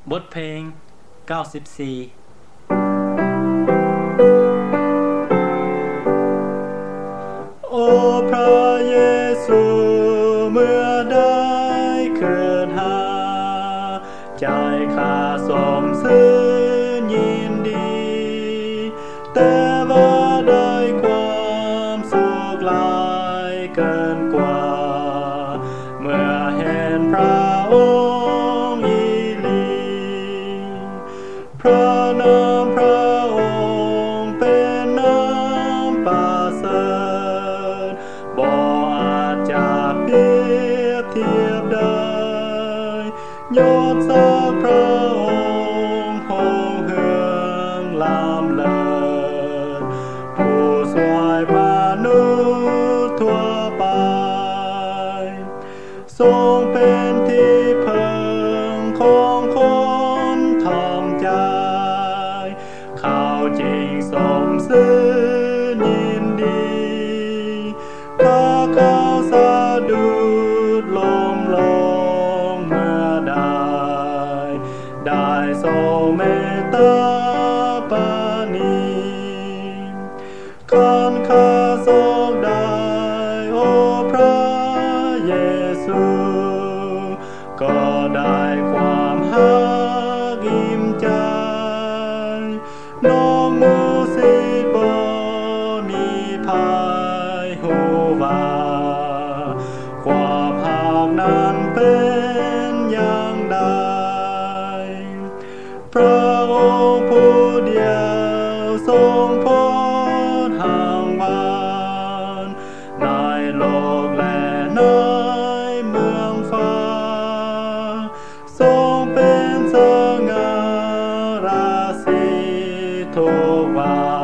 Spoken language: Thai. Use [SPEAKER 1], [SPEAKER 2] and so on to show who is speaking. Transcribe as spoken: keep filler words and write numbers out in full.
[SPEAKER 1] บทเพลงเก้าสิบสี่โอ้พระเยซูเมื่อได้เกิดหาใจข้าสมซื่นยินดีแต่ว่าได้ความสุขหลายเกินกว่าเมื่อเห็นพระองค์อีหลีพระนามพระองค์เป็นน้ำประเสริฐบ่อาจจะเปรียบเทียบได้ยศศักดิ์พระองค์คงเฮืองล้ำเลิศผู้สวยมนุษย์ทั่วไปทรงเป็นที่พึ่งของคนทำใจเขาจริงสมซื่นยินดีถ้าเขาสะดุดล้มลงเมื่อใดได้ทรงเมตตาปราณีคันข้าโศกได้โอ้พระเยซูก็ได้ความฮักอิ่มใจน้องมูสิบ่มีภัยหูว่าความฮักนั้นเป็นอย่างใดพระองค์ผู้เดียวทรงพ้นห่างวานในโลกและในเมืองฟ้าทรงเป็นสง่าราศีทุกวัน